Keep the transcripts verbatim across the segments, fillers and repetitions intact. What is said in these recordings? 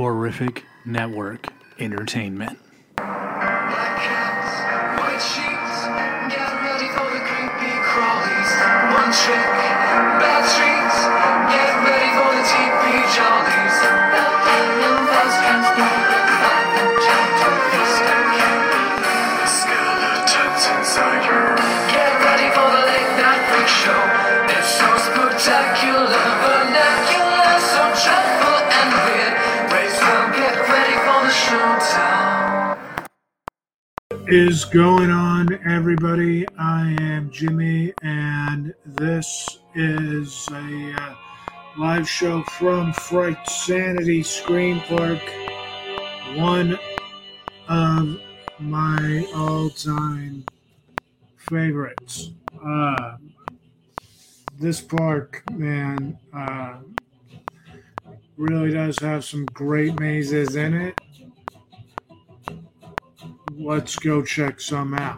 Soporific Network Entertainment. Black cats, white sheets, get ready for the creepy crawlies. One trick, bad streets, get ready for the teepee jollies. No mouse can stop it, find the gentle beast and king. Skeletons inside you. Get ready for the late night freak show. It's so spectacular, vernacular, so dreadful and weird. Race will get ready for the showtime. Is going on, everybody? I am Jimmy, and this is a uh, live show from Fright Sanity Scream Park, one of my all-time favorites. Uh, this park, man, uh, really does have some great mazes in it. Let's go check some out.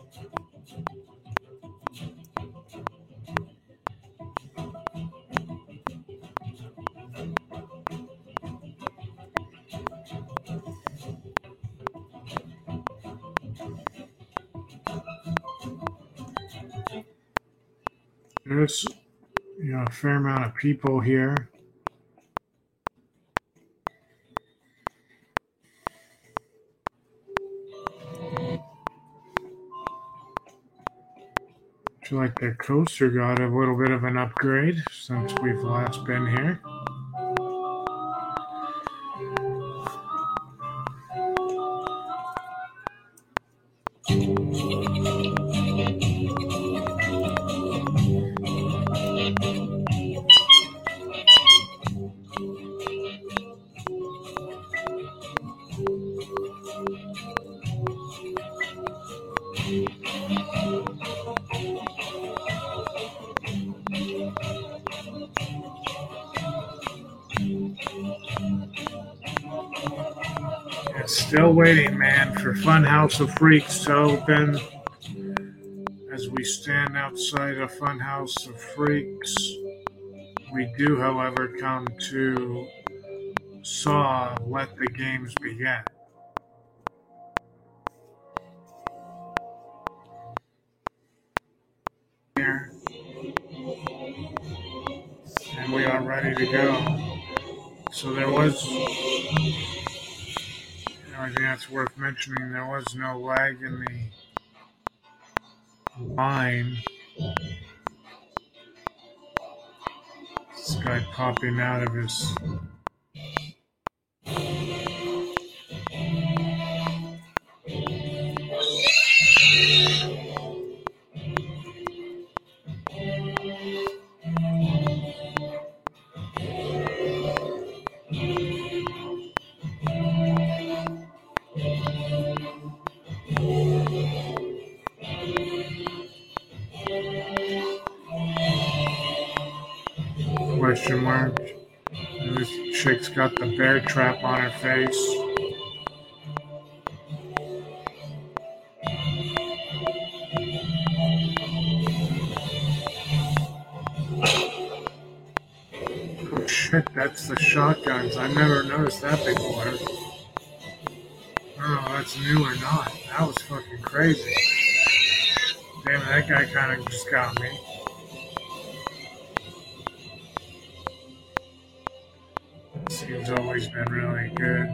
There's, you know, a fair amount of people here. I feel like the coaster got a little bit of an upgrade since we've last been here. Still waiting, man, for Funhouse of Freaks to open. As we stand outside of Funhouse of Freaks, we do, however, come to Saw Let the Games Begin. Here. And we are ready to go. So there was... I think that's worth mentioning. There was no lag in the line. This guy popping out of his... question mark. And this chick's got the bear trap on her face. Oh shit, that's the shotguns. I never noticed that before. I don't know if that's new or not. That was fucking crazy. Damn, that guy kind of just got me. Seems always been really good.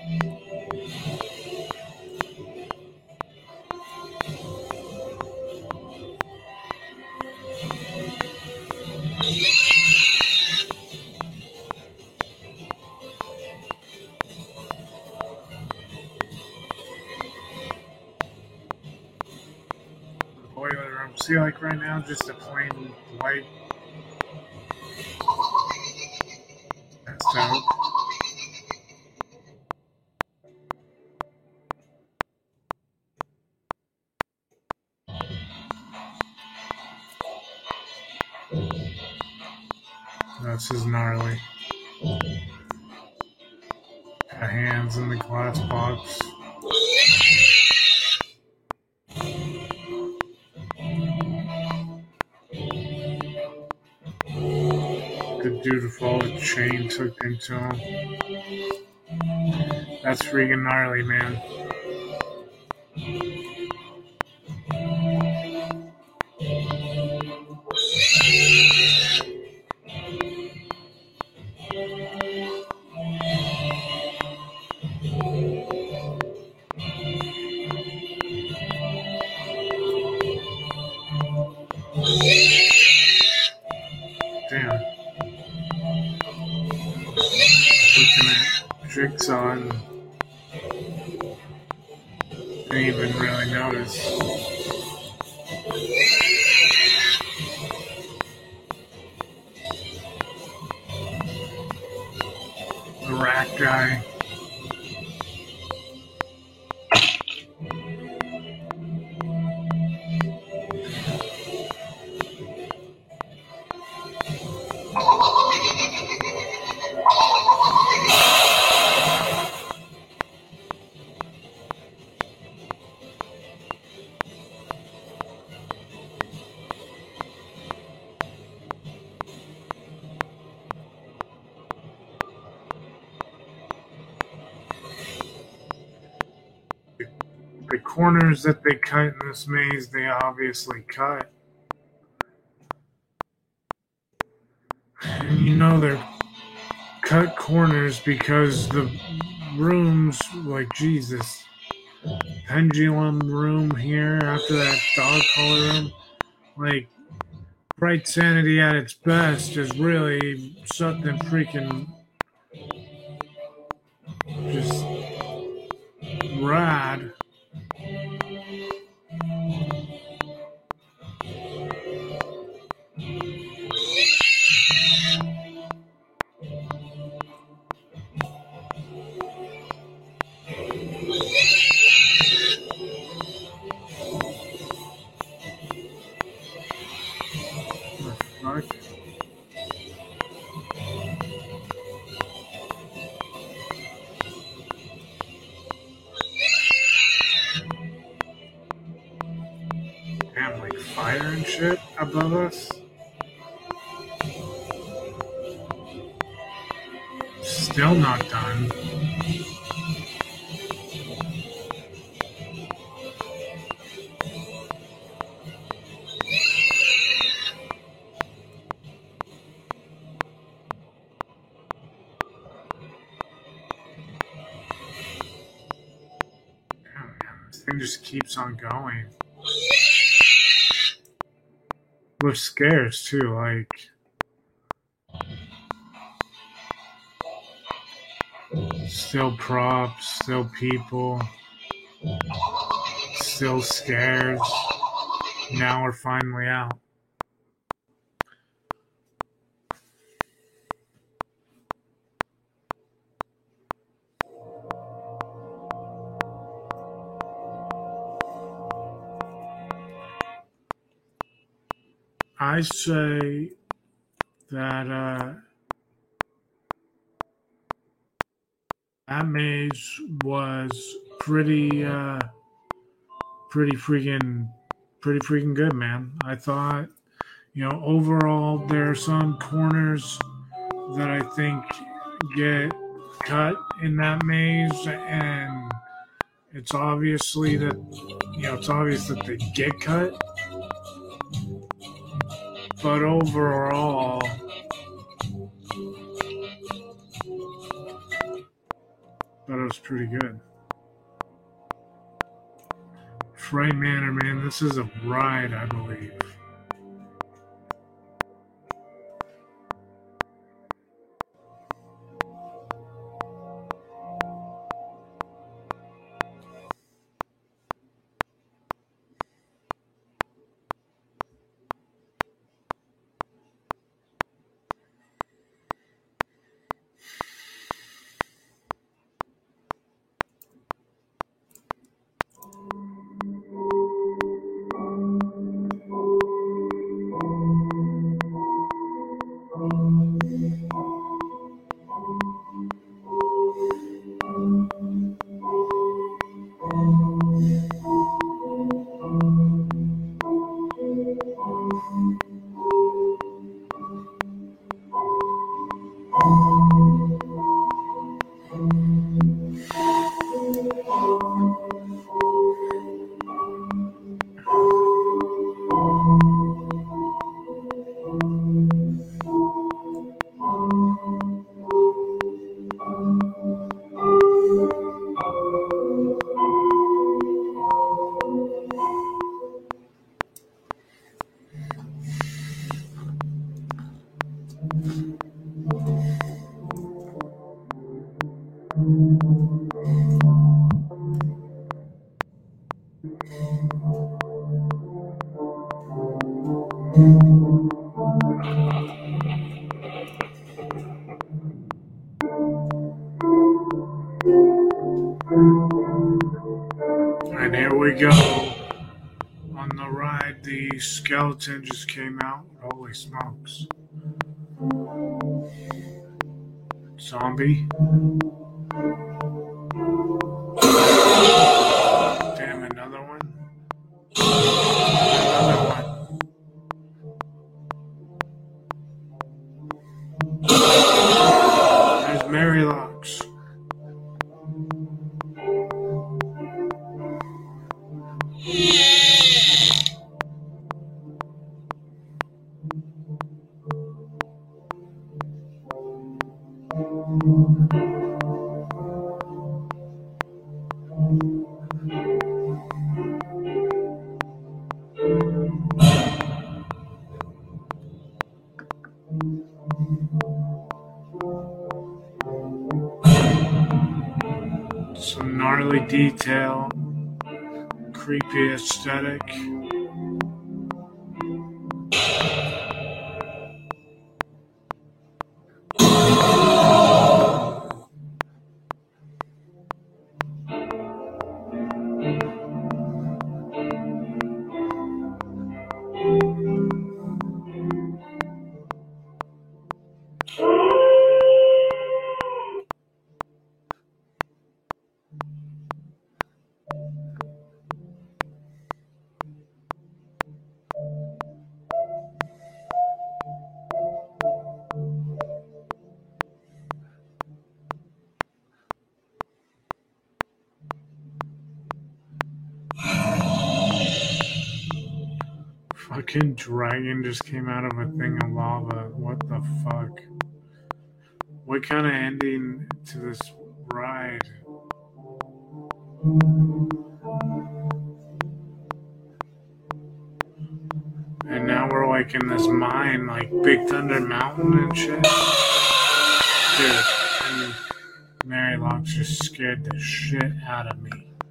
The boiler room. See, like right now, just a plain white. That's dope. This is gnarly. Got hands in the glass box. Good dude with all the chain took into him. That's freaking gnarly, man. Damn. Looking at Jigsaw and didn't even really notice. The rat guy. The corners that they cut in this maze, they obviously cut. And you know they're cut corners because the rooms, like Jesus, pendulum room here after that dog collar room, like Bright Sanity at its best is really something freaking just rad. Fuck. Damn, like fire and shit above us. Still not done. Damn, man, this thing just keeps on going. With scares too, like still props, still people, still scares. Now we're finally out. I say that uh, that maze was pretty, uh, pretty freaking, pretty freaking good, man. I thought, you know, overall there are some corners that I think get cut in that maze, and it's obviously that, you know, it's obvious that they get cut. But overall, thought it was pretty good. Fright Manor, man, this is a ride, I believe. And here we go. On the ride, the skeleton just came out. Holy smokes. Zombie. Damn, another one. Another one. There's Mary Locks. Some gnarly detail, creepy aesthetic. Fucking dragon just came out of a thing of lava. What the fuck? What kind of ending to this ride? And now we're like in this mine, like Big Thunder Mountain and shit. Dude, and Mary Locks just scared the shit out of me.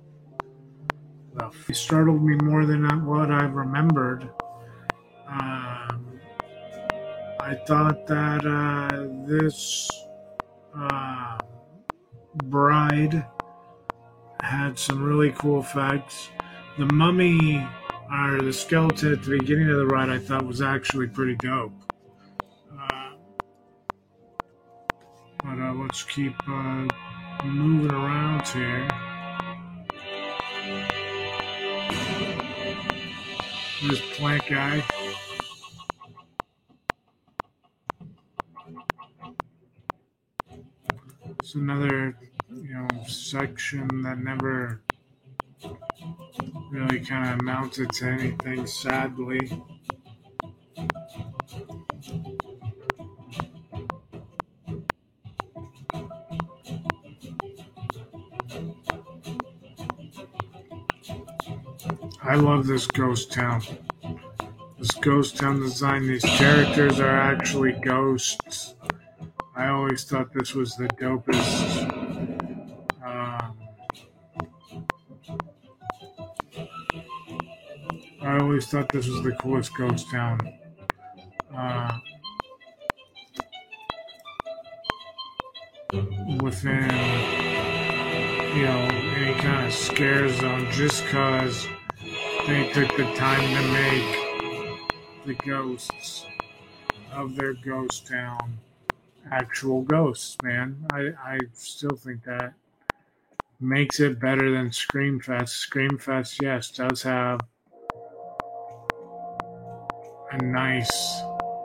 It startled me more than what I remembered. Um, I thought that uh, this uh, bride had some really cool effects. The mummy, or the skeleton at the beginning of the ride, I thought was actually pretty dope. Uh, but uh, let's keep uh, moving around here. This plant guy. It's another, you know, section that never really kind of amounted to anything, sadly. I love this ghost town. This ghost town design, these characters are actually ghosts. I always thought this was the dopest. Um, I always thought this was the coolest ghost town. Uh, within, you know, any kind of scare zone, just because they took the time to make the ghosts of their ghost town actual ghosts, man. I, I still think that makes it better than Screamfest. Screamfest, yes, does have a nice...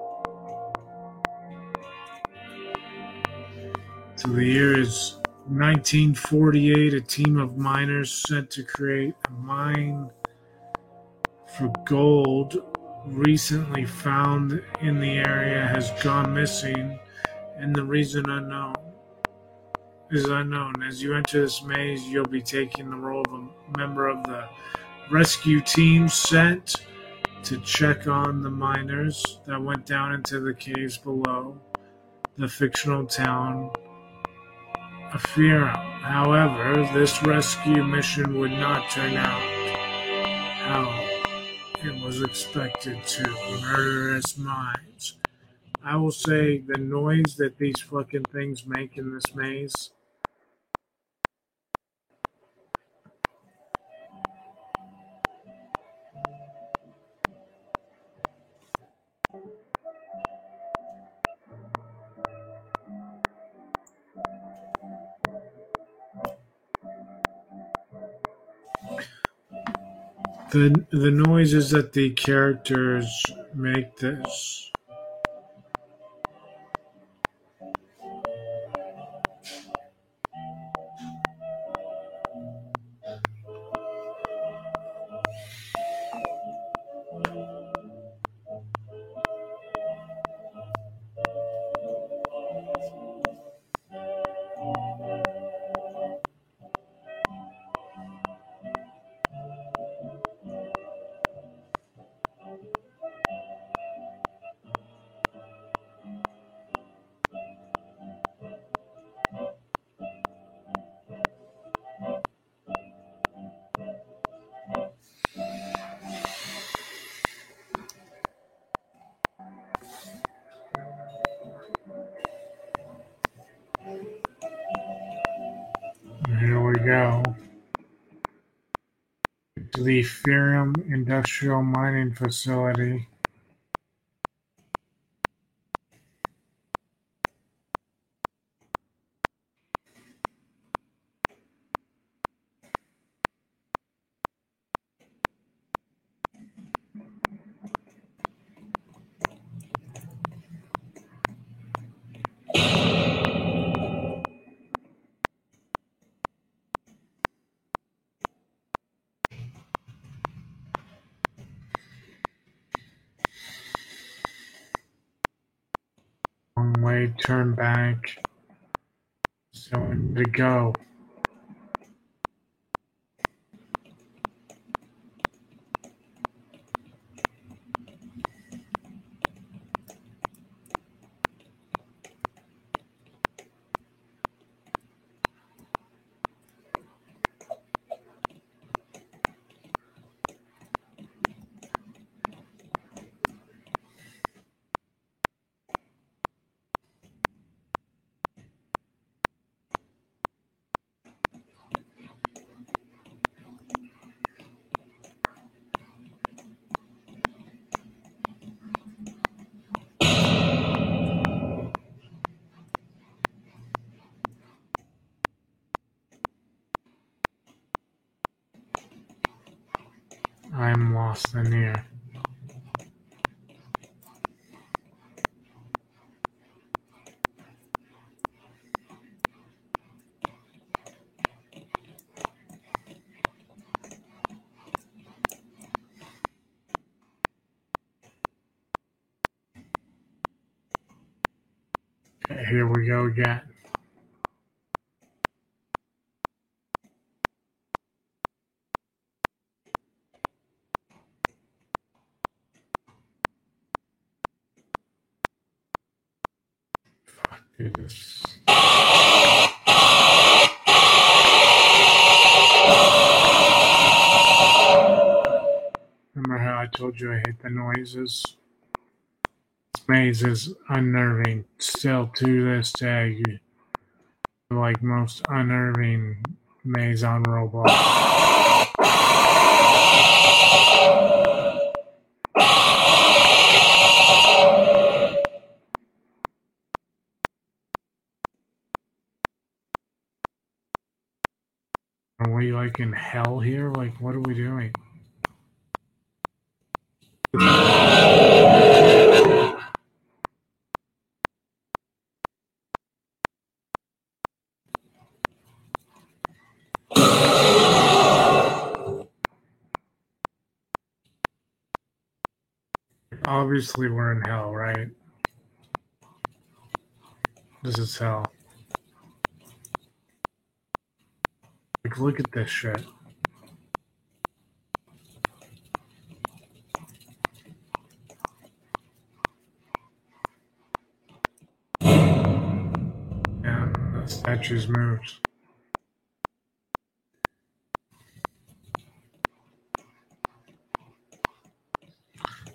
So the year is nineteen forty-eight. A team of miners sent to create a mine for gold recently found in the area has gone missing, and the reason unknown is unknown. As you enter this maze, you'll be taking the role of a member of the rescue team sent to check on the miners that went down into the caves below the fictional town of Fira. However, this rescue mission would not turn out how it was expected to. Murderous minds. I will say the noise that these fucking things make in this maze. The the noises that the characters make this. Here we go. To the Ferrum Industrial Mining Facility. Long way, turn back. So to go. I'm lost in here. Okay, here we go again. Fuck, dude, this. Remember how I told you I hate the noises? This maze is unnerving still to this day. Like most unnerving maze on Roblox. Are we like in hell here? Like, what are we doing? Obviously, we're in hell, right? This is hell. Like, look at this shit. Yeah, the statues moved.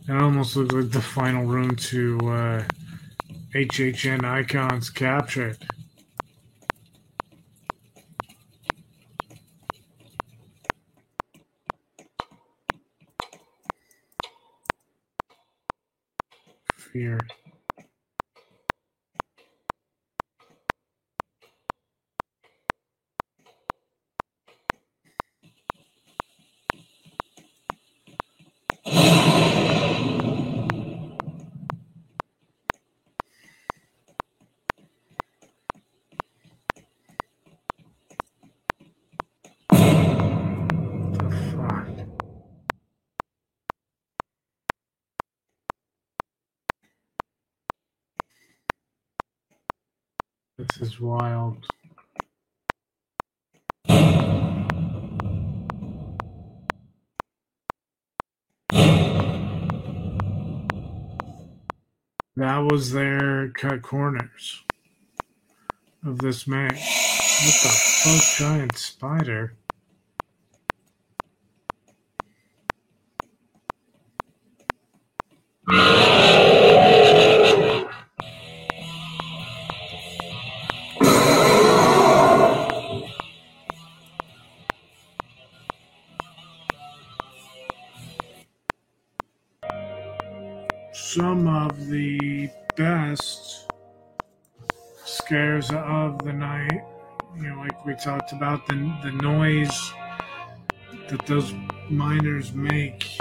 It almost looks like the final room to uh, H H N Icons Captured. Fear. This is wild. That was their cut corners of this maze. What the fuck, giant spider? Some of the best scares of the night, you know, like we talked about, the, the noise that those miners make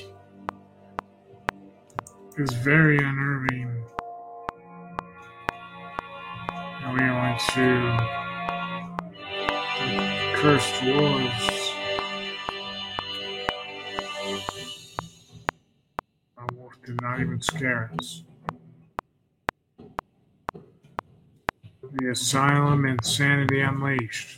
is very unnerving. Now we went to the Cursed Woods. Did not even scare us. The Asylum, Insanity Unleashed.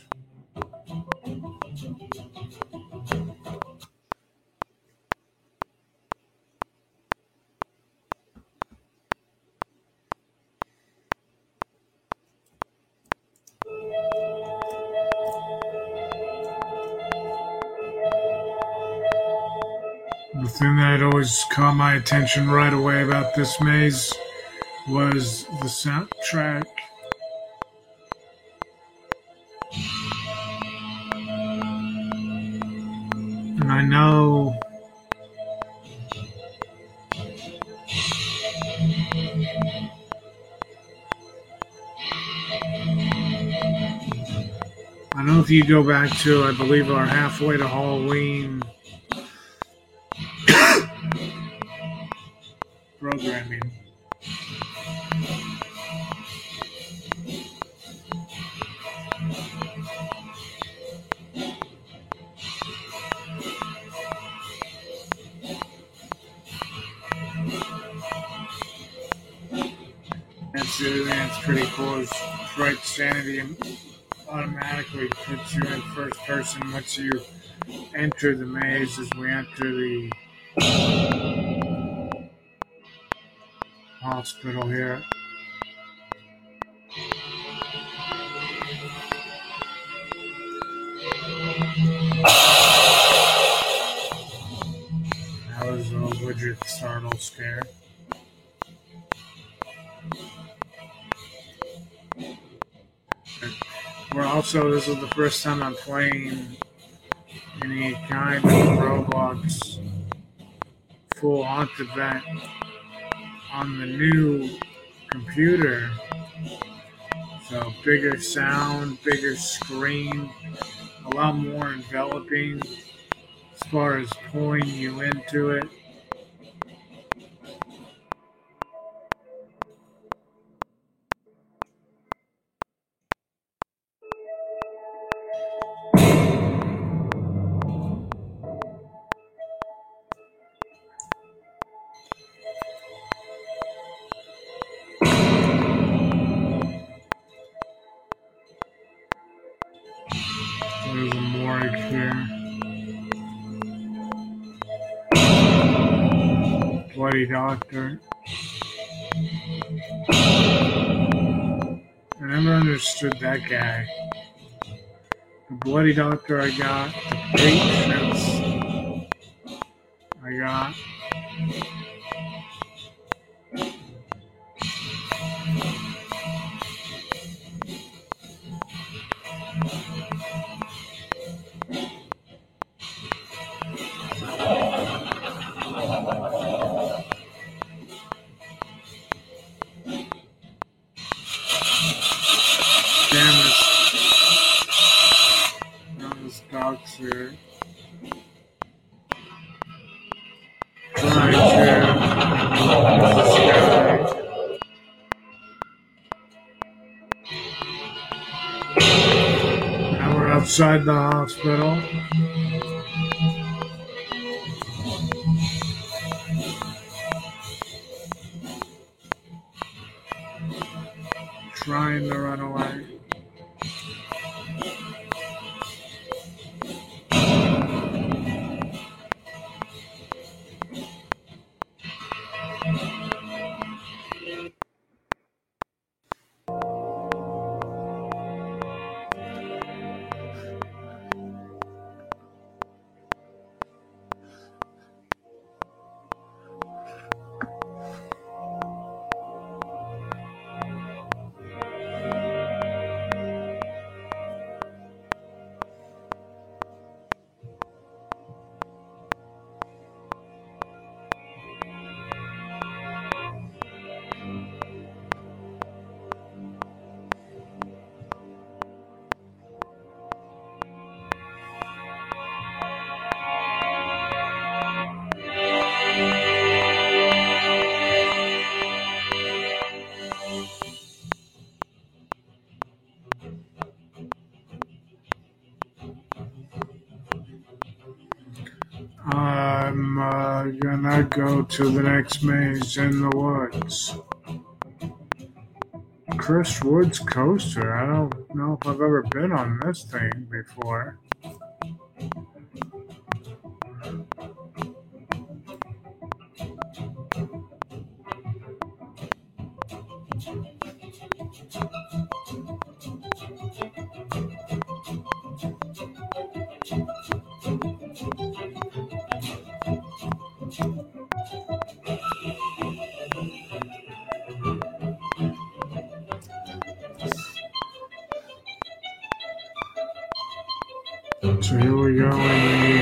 The thing that had always caught my attention right away about this maze was the soundtrack. And I know I know if you go back to, I believe, our Halfway to Halloween programming. That's the other thing that's pretty cool is Fright Sanity automatically puts you in first person once you enter the maze as we enter the hospital here. That was a legit startle scare. We're also, this is the first time I'm playing any kind of Roblox full haunt event on the new computer. So bigger sound, bigger screen, a lot more enveloping as far as pulling you into it. There's a morgue here. Bloody doctor. I never understood that guy. The bloody doctor I got, the patients I got. to try to now we're outside the hospital. Trying to run away. I'm uh, gonna go to the next maze in the woods. Cursed Woods Coaster. I don't know if I've ever been on this thing before. So here we go in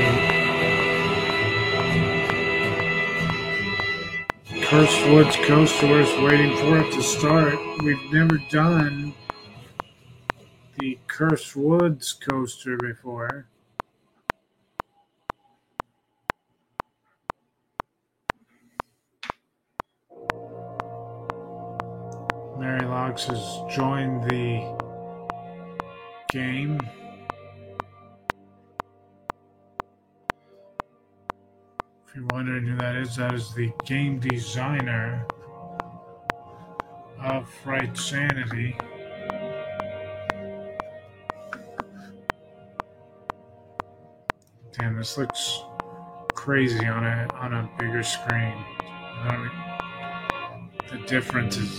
the Cursed Woods Coaster. We're just waiting for it to start. We've never done the Cursed Woods Coaster before. Mary Locks has joined the game. If you're wondering who that is, that is the game designer of Fright Sanity. Damn, this looks crazy on a on a bigger screen. I mean, the difference is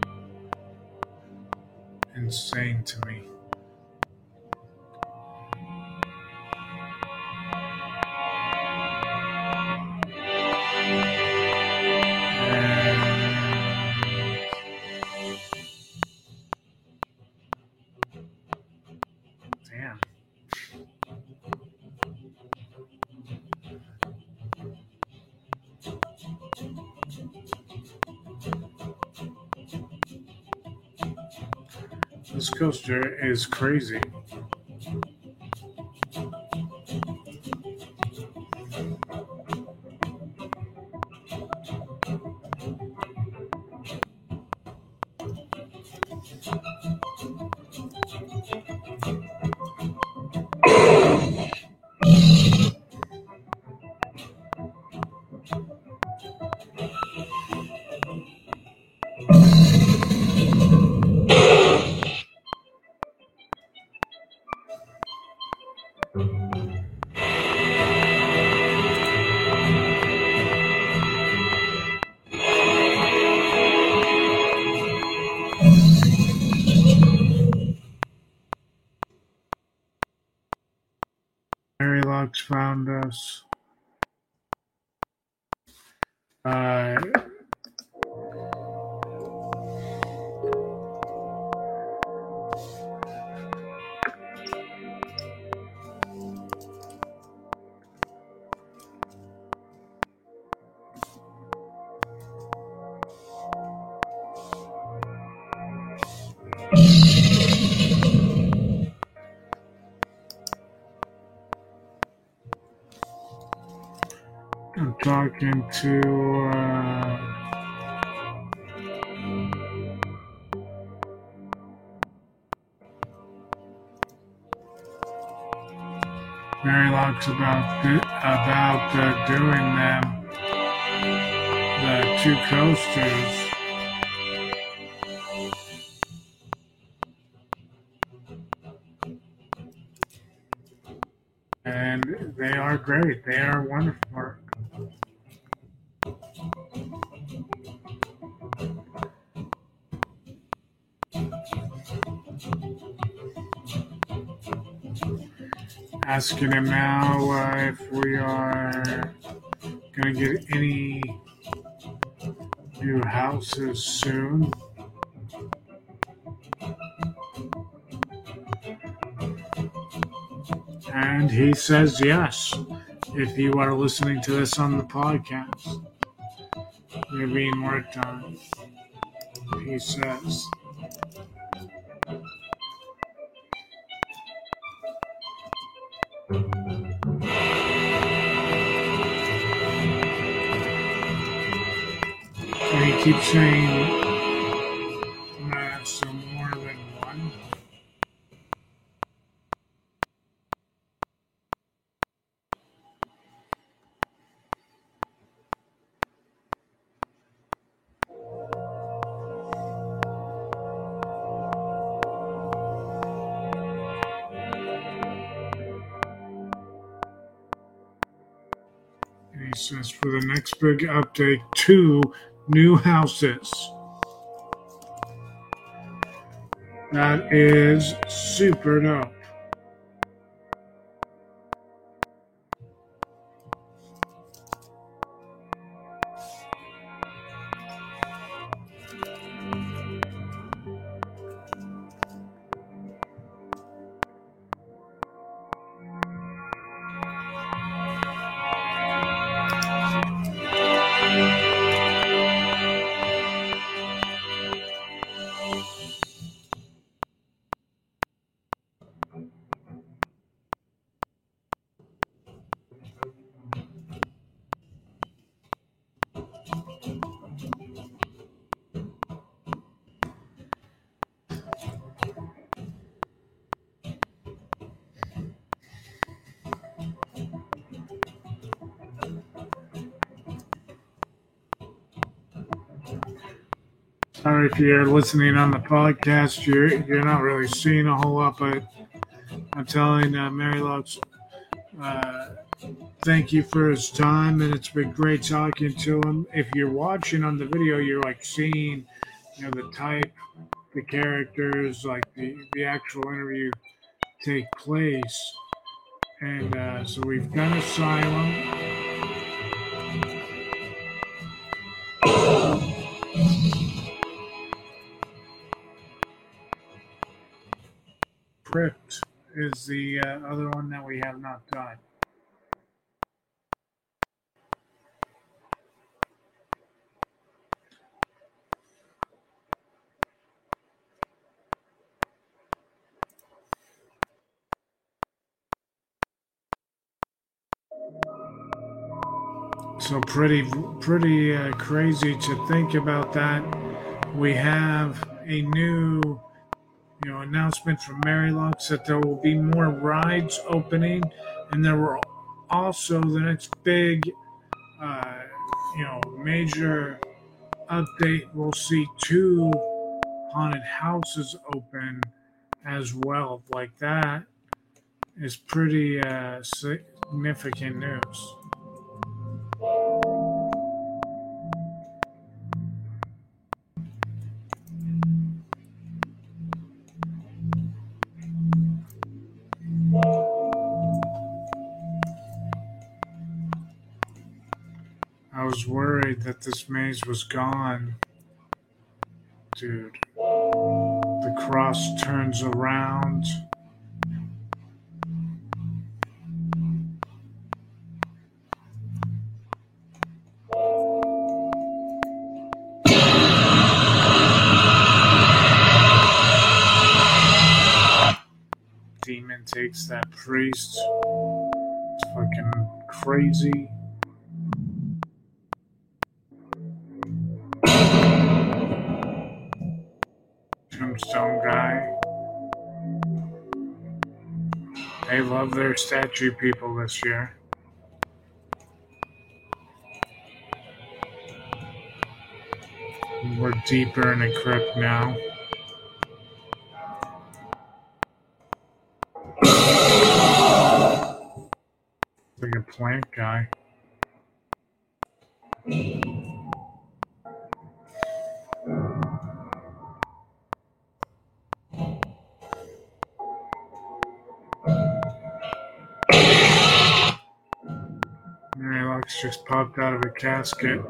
insane to me. Damn. This coaster is crazy. Mary Locks found us. Uh, talking to uh, Mary Locks about about uh, doing them, the two coasters. And they are great. They are wonderful. Asking him now uh, if we are going to get any new houses soon. And he says yes, if you are listening to this on the podcast. They're being worked on, he says. And he keeps saying uh, some more than one. And he says for the next big update, two new houses. That is super dope. Sorry if you're listening on the podcast, you're you're not really seeing a whole lot, but I'm telling uh, Mary Locks, uh, thank you for his time, and it's been great talking to him. If you're watching on the video, you're like seeing, you know, the type, the characters, like the, the actual interview take place. And uh, so we've done Asylum. Crypt is the uh, other one that we have not done. So pretty, pretty uh, crazy to think about that. We have a new, you know, announcement from Mary Locks that there will be more rides opening, and there will also the next big, uh, you know, major update. We'll see two haunted houses open as well. Like that is pretty uh, significant news. I was worried that this maze was gone. Dude. The cross turns around. Demon takes that priest. It's fucking crazy. Tombstone guy. They love their statue people this year. We're deeper in the crypt now. Like a plant guy. Mary Lux just popped out of a casket.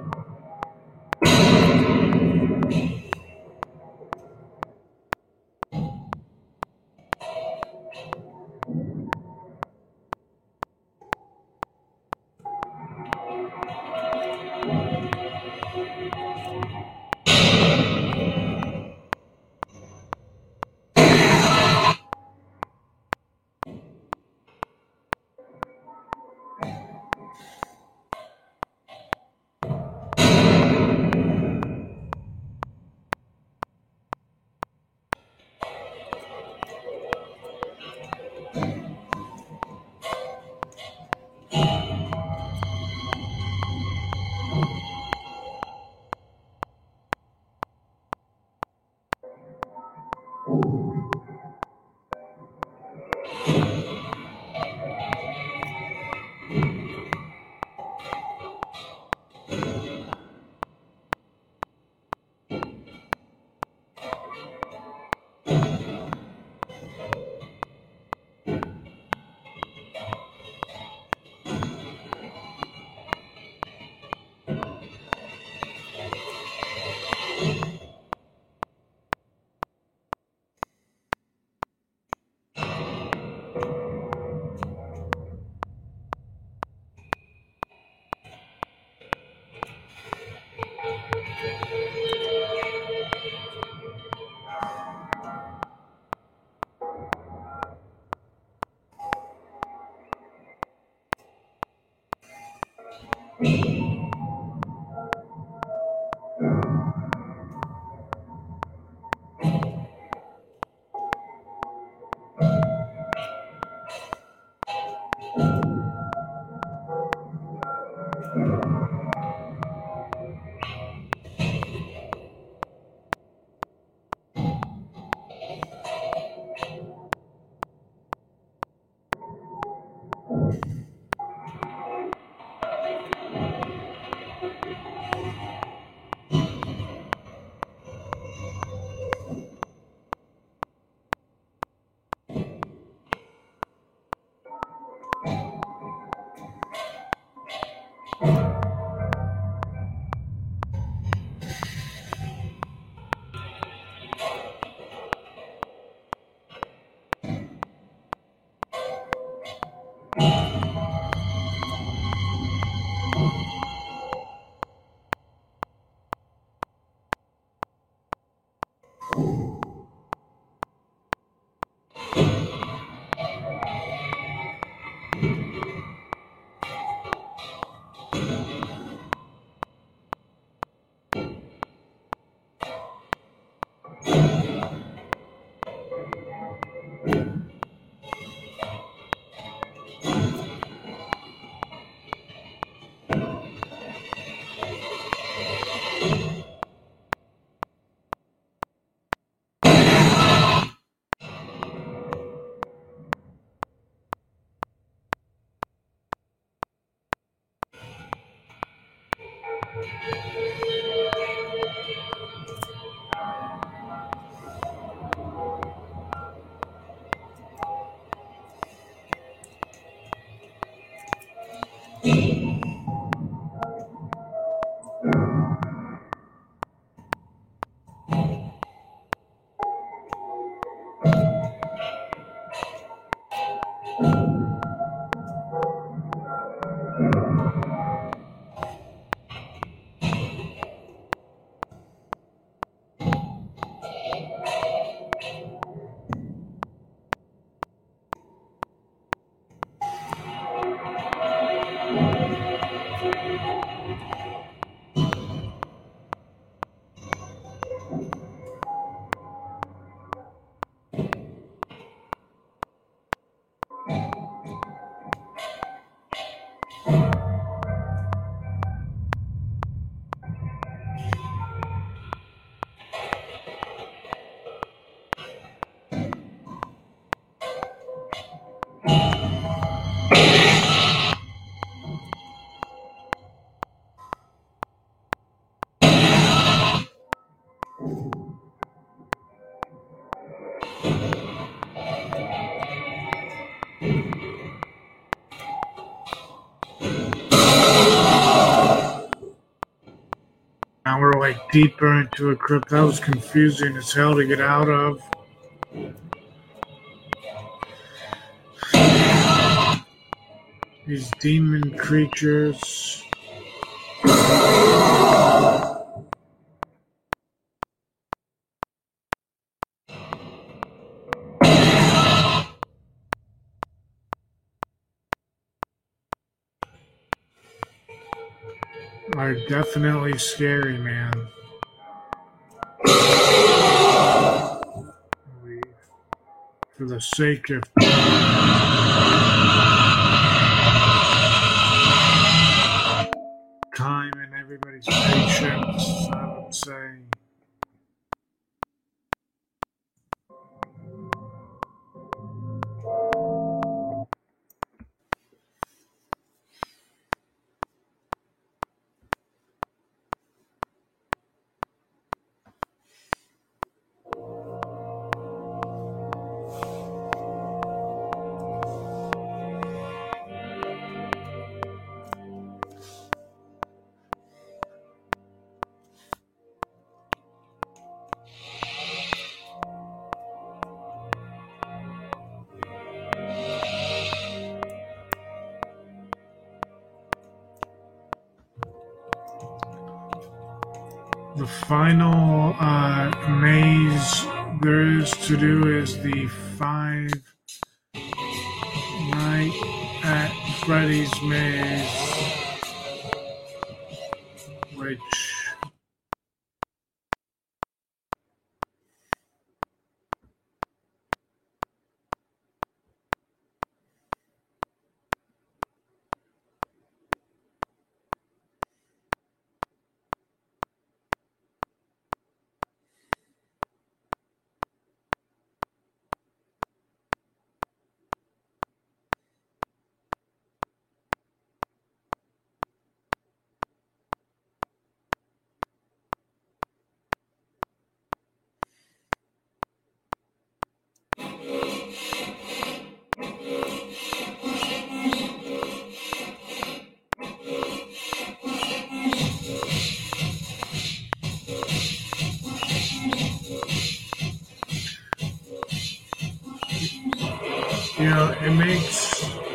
Now we're like deeper into a crypt. That was confusing as hell to get out of. These demon creatures. Are definitely scary, man. We, for the sake of time and everybody's patience, I would say. The final uh, maze there is to do is the Five Nights at Freddy's maze, which you know, it makes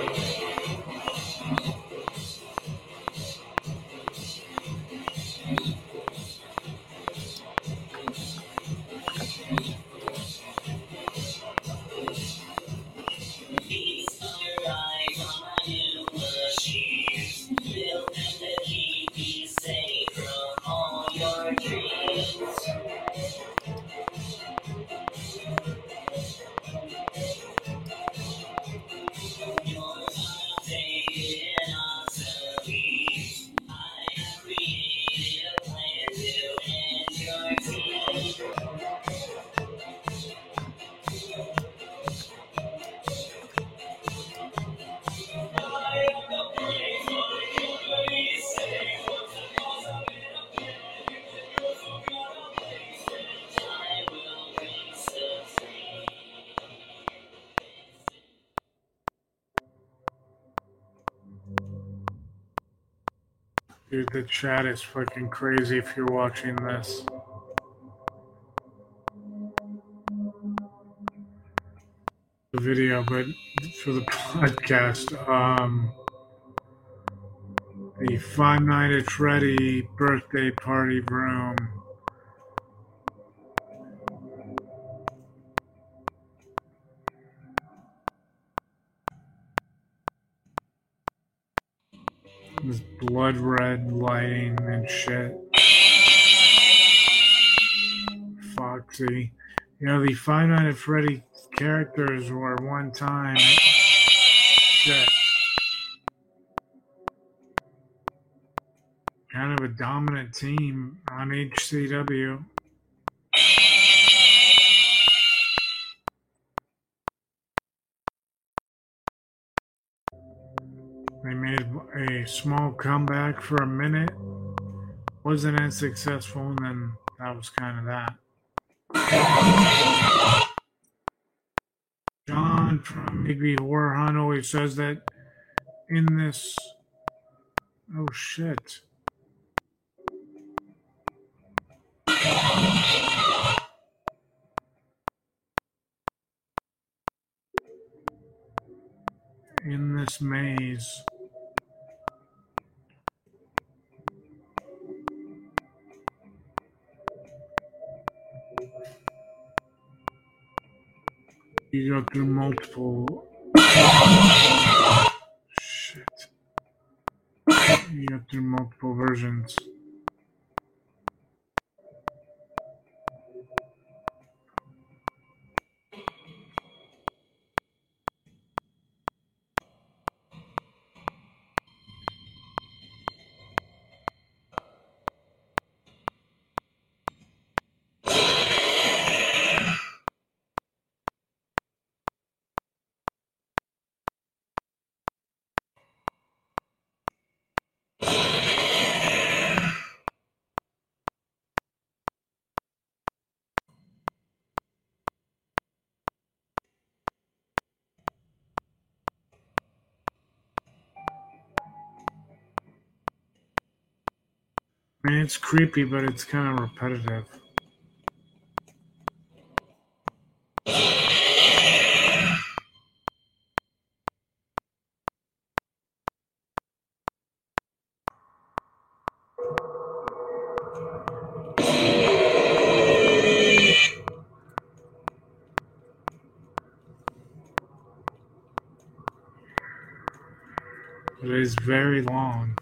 Dude, the chat is fucking crazy if you're watching this. The video, but for the podcast, um, the Five Nights at Freddy birthday party room. This blood red lighting and shit. Foxy. You know, the Five Nights at Freddy characters were one time shit. Kind of a dominant team on H C W. They made a small comeback for a minute. Wasn't as successful, and then that was kind of that. John from Higby Horror Hunt always says that in this. Oh shit. In this maze. You go through multiple. Shit. You go through multiple versions. I mean, it's creepy, but it's kind of repetitive. It is very long.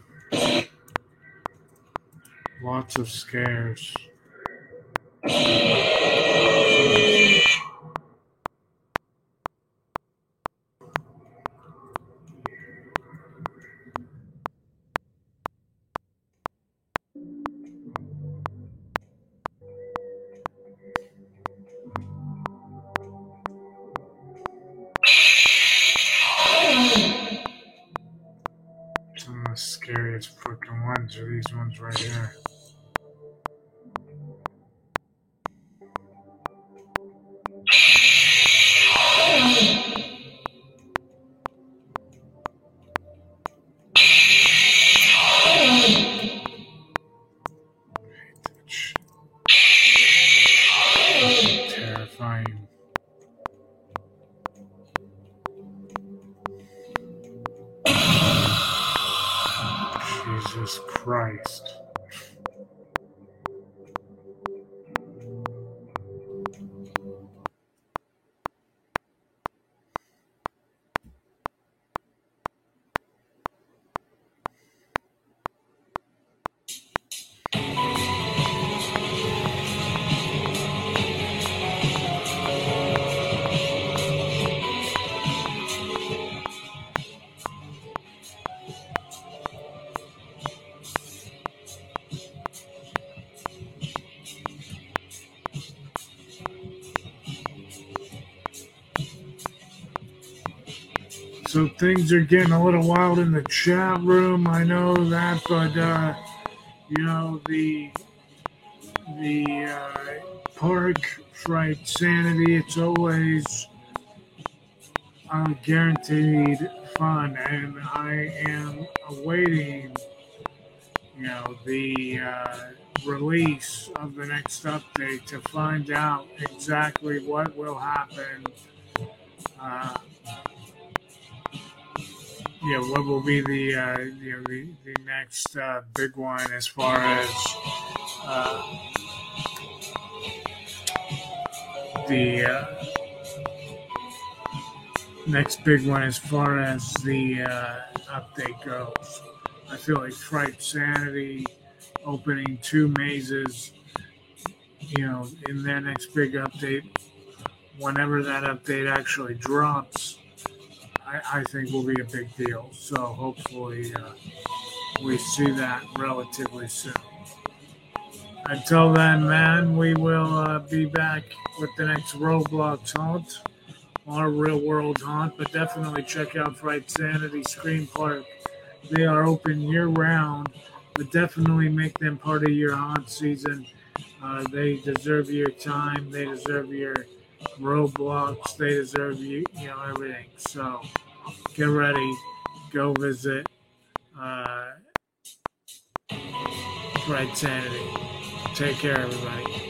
Lots of scares. Some of the scariest fucking ones are these ones right here. Terrifying. Jesus Christ. So things are getting a little wild in the chat room. I know that, but uh, you know the the uh, Park Fright Sanity. It's always uh, guaranteed fun, and I am awaiting, you know, the uh, release of the next update to find out exactly what will happen. Uh, Yeah, what will be the uh, you know, the, the next uh, big one as far as uh, the uh, next big one as far as the uh, update goes? I feel like Fright Sanity opening two mazes, you know, in their next big update, whenever that update actually drops, I, I think will be a big deal. So hopefully uh, we see that relatively soon. Until then, man, we will uh, be back with the next Roblox haunt, our real world haunt, but definitely check out Fright Sanity Scream Park. They are open year round, but definitely make them part of your haunt season. Uh, they deserve your time. They deserve your roadblocks. They deserve you, you know, everything. So get ready. Go visit uh, Fried Sanity. Take care, everybody.